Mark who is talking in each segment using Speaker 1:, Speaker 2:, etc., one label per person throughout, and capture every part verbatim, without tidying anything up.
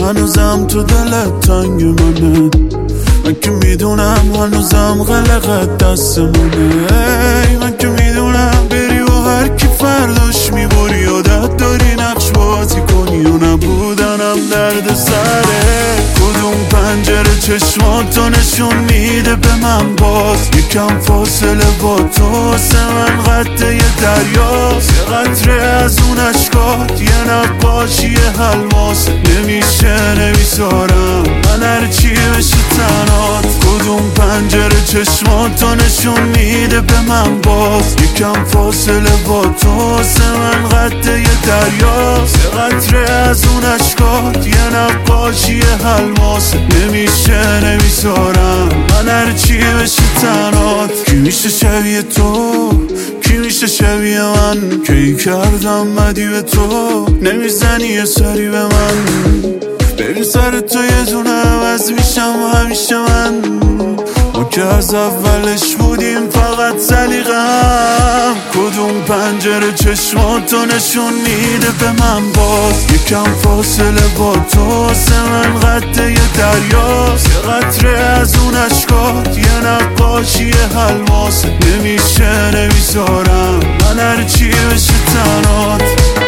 Speaker 1: هنوزم تو دلت تنگ منه، من که میدونم هنوزم غلقت دستمونه. من که میدونم بری و هر کی فرداش میبری، یادت داری نقش بازی کنی و نبودنم درد سره. کدوم پنجره چشماتو نشون میده به من باز، یکم فاصله با تو سه من قده یه دریاست. یه قطره از اون اشکات یه نقاشی الماس، نمیشه نمیذارم من هرچی بشه تنات. کدوم پنجره چشماتو نشون میده به من باز، یکم فاصله با تو سه من قده یه دریاست. یه قطره از اون اشکات یه نقاشی الماس، نمیشه نمیذارم من هرچی بشه تنات. کی میشه شبیه تو، کی میشه شبیه من، کی کردم مدی به تو نمیزنی یه سری به من. ببین سر تو یه دونه عوض میشم همیشه من، ما که از اولش بودیم فقط سلیقه‌ام. کدوم پنجره چشماتو نشون میده به من باز، یکم فاصله با تو سه من قده یه دریاست. یه قطره از اون اشکات یه نقاشی الماس، نمیشه نمیذارم من هرچی بشه تنات.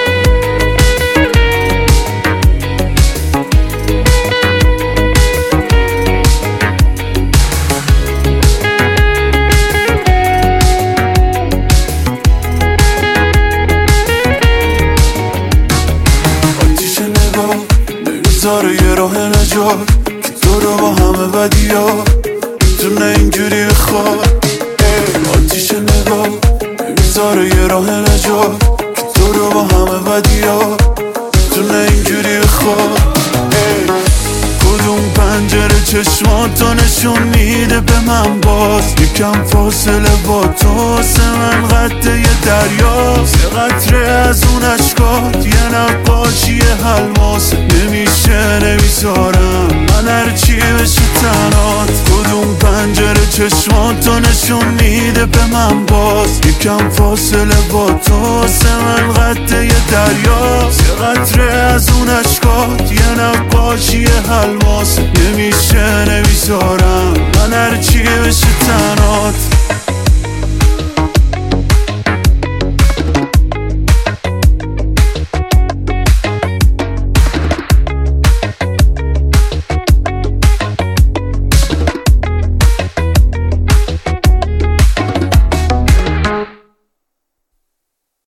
Speaker 1: نمیذاره یه راه نجات که تو رو با همه بدیا میتونه اینجوری بخواد. آتیش نگاه نمیذاره یه راه نجات که تو رو با همه بدیا میتونه اینجوری بخواد. کدوم پنجره چشماتو نشون میده به من باز، یکم فاصله با تو سه من قده یه دریاست. یه قطره از اون اشکات یه نقاشی الماس، نمیشه نمیذارم من هرچی بشه تنات. کدوم پنجره چشماتو نشون میده به من باز، یکم فاصله با تو سه من قده یه دریاست. یه قطره از اون اشکات یه نقاشی الماس، نمیشه نمیذارم من هرچی بشه تنات.